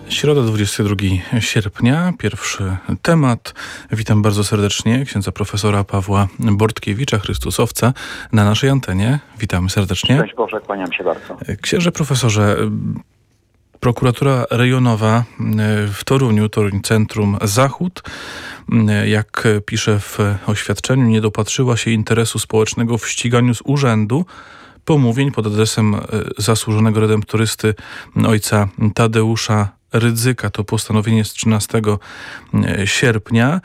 Środa, 22 sierpnia, pierwszy temat. Witam bardzo serdecznie księdza profesora Pawła Bortkiewicza, Chrystusowca, na naszej antenie. Witamy serdecznie. Szczęść Boże, kłaniam się bardzo. Księże profesorze, prokuratura rejonowa w Toruniu, Toruń Centrum Zachód, jak pisze w oświadczeniu, nie dopatrzyła się interesu społecznego w ściganiu z urzędu pomówień pod adresem zasłużonego redemptorysty ojca Tadeusza Rydzyka. To postanowienie z 13 sierpnia.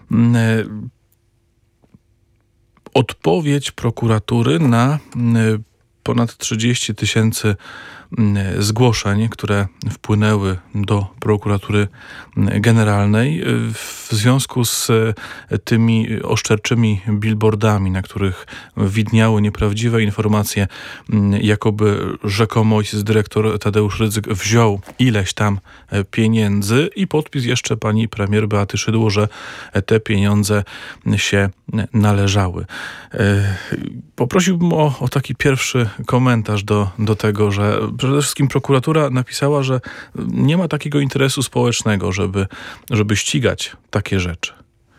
Odpowiedź prokuratury na ponad 30 000 zgłoszeń, które wpłynęły do prokuratury generalnej w związku z tymi oszczerczymi billboardami, na których widniały nieprawdziwe informacje, jakoby rzekomo ojciec dyrektor Tadeusz Rydzyk wziął ileś tam pieniędzy i podpis jeszcze pani premier Beaty Szydło, że te pieniądze się należały. Poprosiłbym o taki pierwszy komentarz do tego, że przede wszystkim prokuratura napisała, że nie ma takiego interesu społecznego, żeby ścigać takie rzeczy.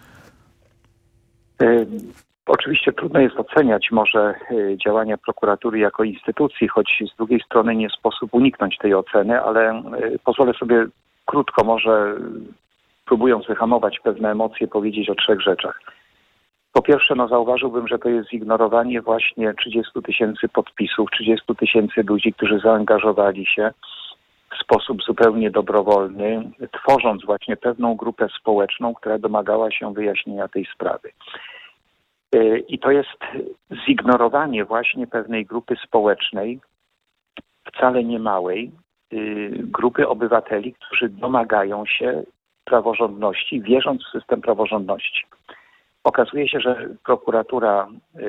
Oczywiście trudno jest oceniać może działania prokuratury jako instytucji, choć z drugiej strony nie sposób uniknąć tej oceny, ale pozwolę sobie krótko, może próbując wyhamować pewne emocje, powiedzieć o 3 rzeczach. Po pierwsze, zauważyłbym, że to jest zignorowanie właśnie 30 000 podpisów, 30 000 ludzi, którzy zaangażowali się w sposób zupełnie dobrowolny, tworząc właśnie pewną grupę społeczną, która domagała się wyjaśnienia tej sprawy. I to jest zignorowanie właśnie pewnej grupy społecznej, wcale nie małej, grupy obywateli, którzy domagają się praworządności, wierząc w system praworządności. Okazuje się, że prokuratura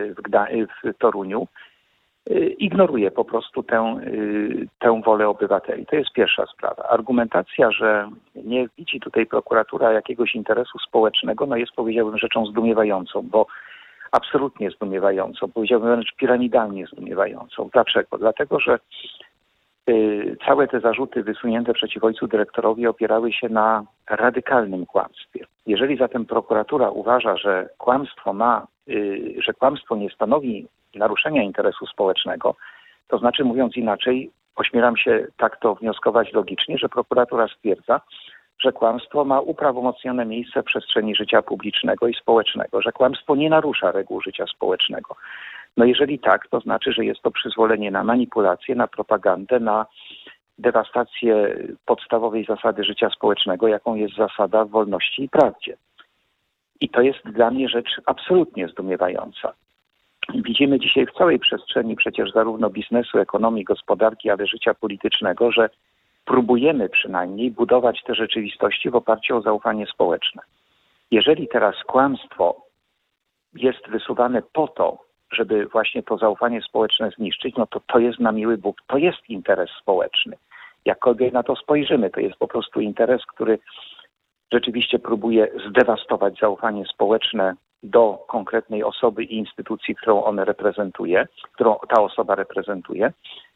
w Toruniu ignoruje po prostu tę wolę obywateli. To jest pierwsza sprawa. Argumentacja, że nie widzi tutaj prokuratura jakiegoś interesu społecznego, jest, powiedziałbym, rzeczą zdumiewającą, bo absolutnie zdumiewającą, powiedziałbym wręcz piramidalnie zdumiewającą. Dlaczego? Dlatego, że całe te zarzuty wysunięte przeciw ojcu dyrektorowi opierały się na radykalnym kłamstwie. Jeżeli zatem prokuratura uważa, że kłamstwo nie stanowi naruszenia interesu społecznego, to znaczy, mówiąc inaczej, ośmielam się tak to wnioskować logicznie, że prokuratura stwierdza, że kłamstwo ma uprawomocnione miejsce w przestrzeni życia publicznego i społecznego, że kłamstwo nie narusza reguł życia społecznego. Jeżeli tak, to znaczy, że jest to przyzwolenie na manipulację, na propagandę, na dewastację podstawowej zasady życia społecznego, jaką jest zasada wolności i prawdzie. I to jest dla mnie rzecz absolutnie zdumiewająca. Widzimy dzisiaj w całej przestrzeni przecież zarówno biznesu, ekonomii, gospodarki, ale życia politycznego, że próbujemy przynajmniej budować te rzeczywistości w oparciu o zaufanie społeczne. Jeżeli teraz kłamstwo jest wysuwane po to, żeby właśnie to zaufanie społeczne zniszczyć, to jest na miły Bóg, to jest interes społeczny. Jakkolwiek na to spojrzymy, to jest po prostu interes, który rzeczywiście próbuje zdewastować zaufanie społeczne do konkretnej osoby i instytucji, którą ta osoba reprezentuje.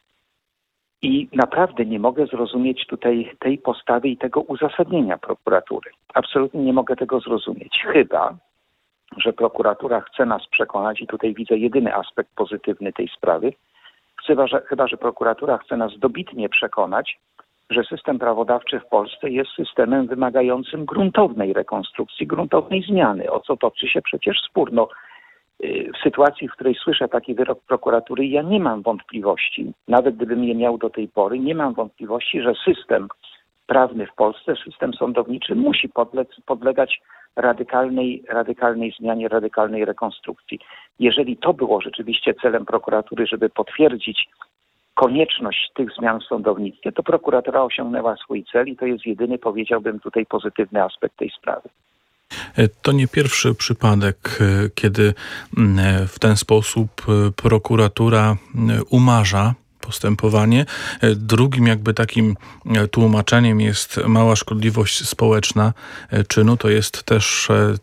I naprawdę nie mogę zrozumieć tutaj tej postawy i tego uzasadnienia prokuratury. Absolutnie nie mogę tego zrozumieć. Chyba że prokuratura chce nas przekonać, i tutaj widzę jedyny aspekt pozytywny tej sprawy, chyba że prokuratura chce nas dobitnie przekonać, że system prawodawczy w Polsce jest systemem wymagającym gruntownej rekonstrukcji, gruntownej zmiany, o co toczy się przecież spór. W sytuacji, w której słyszę taki wyrok prokuratury, ja nie mam wątpliwości, nawet gdybym je miał do tej pory, nie mam wątpliwości, że system prawny w Polsce, system sądowniczy musi podlegać radykalnej zmianie, radykalnej rekonstrukcji. Jeżeli to było rzeczywiście celem prokuratury, żeby potwierdzić konieczność tych zmian w sądownictwie, to prokuratura osiągnęła swój cel i to jest jedyny, powiedziałbym, tutaj pozytywny aspekt tej sprawy. To nie pierwszy przypadek, kiedy w ten sposób prokuratura umarza postępowanie. Drugim jakby takim tłumaczeniem jest mała szkodliwość społeczna czynu. To jest też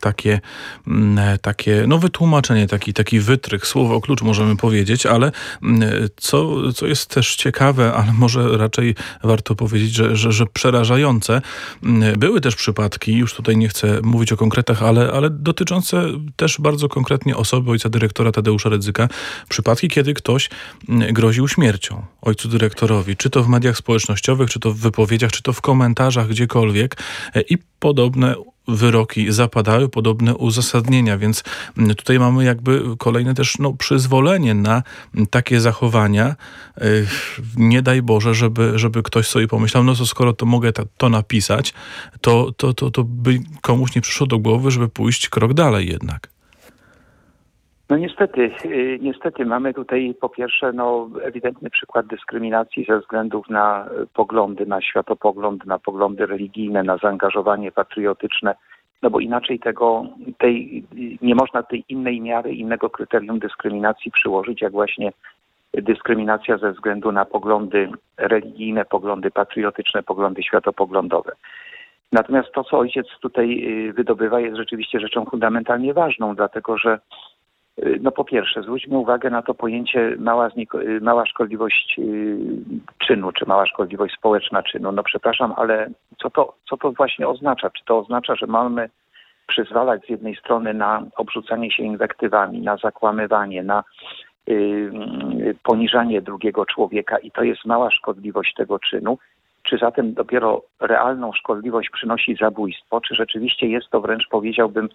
takie wytłumaczenie, taki wytrych, słowo klucz możemy powiedzieć, ale co jest też ciekawe, ale może raczej warto powiedzieć, że przerażające. Były też przypadki, już tutaj nie chcę mówić o konkretach, ale dotyczące też bardzo konkretnie osoby ojca dyrektora Tadeusza Rydzyka. Przypadki, kiedy ktoś groził śmiercią ojcu dyrektorowi, czy to w mediach społecznościowych, czy to w wypowiedziach, czy to w komentarzach, gdziekolwiek. I podobne wyroki zapadały, podobne uzasadnienia, więc tutaj mamy jakby kolejne też przyzwolenie na takie zachowania. Nie daj Boże, żeby ktoś sobie pomyślał, to skoro to mogę to napisać, to by komuś nie przyszło do głowy, żeby pójść krok dalej jednak. No niestety mamy tutaj po pierwsze ewidentny przykład dyskryminacji ze względów na poglądy, na światopogląd, na poglądy religijne, na zaangażowanie patriotyczne, bo inaczej nie można tej innej miary, innego kryterium dyskryminacji przyłożyć, jak właśnie dyskryminacja ze względu na poglądy religijne, poglądy patriotyczne, poglądy światopoglądowe. Natomiast to, co ojciec tutaj wydobywa, jest rzeczywiście rzeczą fundamentalnie ważną, dlatego że po pierwsze, zwróćmy uwagę na to pojęcie mała szkodliwość czynu, czy mała szkodliwość społeczna czynu. Przepraszam, ale co to właśnie oznacza? Czy to oznacza, że mamy przyzwalać z jednej strony na obrzucanie się inwektywami, na zakłamywanie, na poniżanie drugiego człowieka i to jest mała szkodliwość tego czynu? Czy zatem dopiero realną szkodliwość przynosi zabójstwo? Czy rzeczywiście jest to wręcz, powiedziałbym,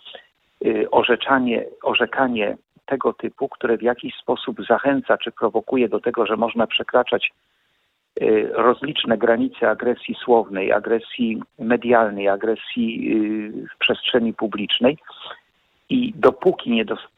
orzekanie tego typu, które w jakiś sposób zachęca czy prowokuje do tego, że można przekraczać rozliczne granice agresji słownej, agresji medialnej, agresji w przestrzeni publicznej i dopóki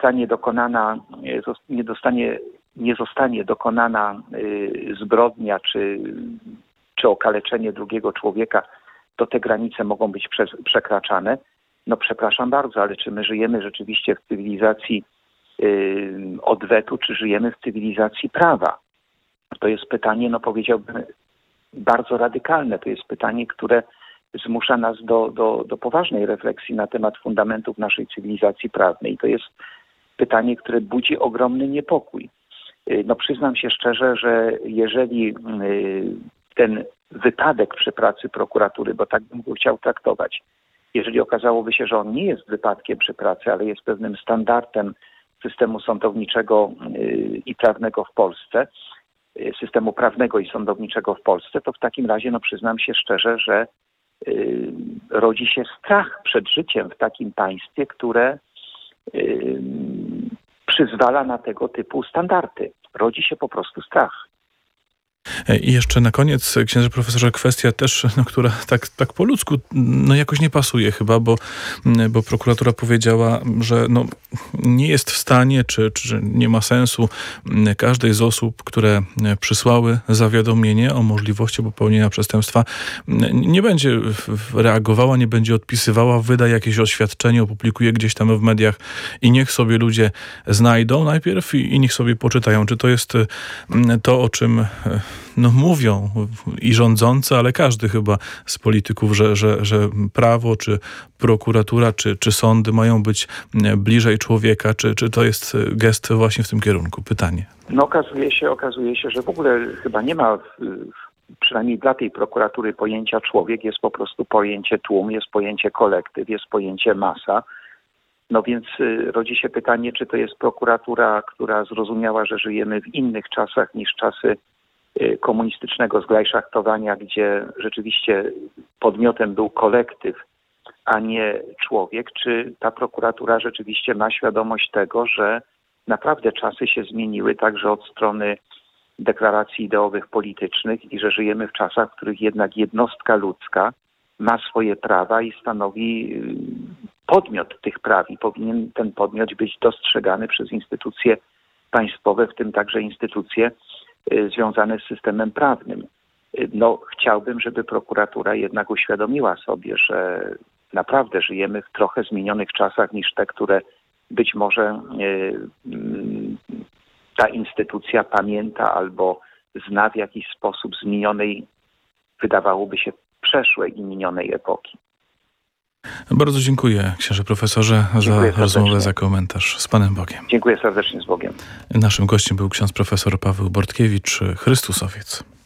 nie zostanie dokonana zbrodnia czy okaleczenie drugiego człowieka, to te granice mogą być przekraczane. Przepraszam bardzo, ale czy my żyjemy rzeczywiście w cywilizacji odwetu, czy żyjemy w cywilizacji prawa? To jest pytanie, powiedziałbym, bardzo radykalne. To jest pytanie, które zmusza nas do poważnej refleksji na temat fundamentów naszej cywilizacji prawnej. To jest pytanie, które budzi ogromny niepokój. Przyznam się szczerze, że jeżeli ten wypadek przy pracy prokuratury, bo tak bym go chciał traktować, jeżeli okazałoby się, że on nie jest wypadkiem przy pracy, ale jest pewnym standardem systemu sądowniczego i prawnego w Polsce, systemu prawnego i sądowniczego w Polsce, to w takim razie przyznam się szczerze, że rodzi się strach przed życiem w takim państwie, które przyzwala na tego typu standardy. Rodzi się po prostu strach. I jeszcze na koniec, księże profesorze, kwestia też, która tak po ludzku jakoś nie pasuje chyba, bo prokuratura powiedziała, że nie jest w stanie, czy nie ma sensu każdej z osób, które przysłały zawiadomienie o możliwości popełnienia przestępstwa, nie będzie reagowała, nie będzie odpisywała, wyda jakieś oświadczenie, opublikuje gdzieś tam w mediach i niech sobie ludzie znajdą najpierw i niech sobie poczytają. Czy to jest to, o czym mówią i rządzący, ale każdy chyba z polityków, że prawo, czy prokuratura, czy sądy mają być bliżej człowieka, czy to jest gest właśnie w tym kierunku? Pytanie. Okazuje się, że w ogóle chyba nie ma, przynajmniej dla tej prokuratury, pojęcia człowiek, jest po prostu pojęcie tłum, jest pojęcie kolektyw, jest pojęcie masa. Więc rodzi się pytanie, czy to jest prokuratura, która zrozumiała, że żyjemy w innych czasach niż czasy komunistycznego zglajszachtowania, gdzie rzeczywiście podmiotem był kolektyw, a nie człowiek. Czy ta prokuratura rzeczywiście ma świadomość tego, że naprawdę czasy się zmieniły także od strony deklaracji ideowych politycznych i że żyjemy w czasach, w których jednak jednostka ludzka ma swoje prawa i stanowi podmiot tych praw i powinien ten podmiot być dostrzegany przez instytucje państwowe, w tym także instytucje związane z systemem prawnym. Chciałbym, żeby prokuratura jednak uświadomiła sobie, że naprawdę żyjemy w trochę zmienionych czasach niż te, które być może ta instytucja pamięta albo zna w jakiś sposób z minionej, wydawałoby się, przeszłej i minionej epoki. Bardzo dziękuję, księże profesorze, Dziękuję za rozmowę, serdecznie. za komentarz. Z Panem Bogiem. Dziękuję serdecznie, z Bogiem. Naszym gościem był ksiądz profesor Paweł Bortkiewicz, Chrystusowiec.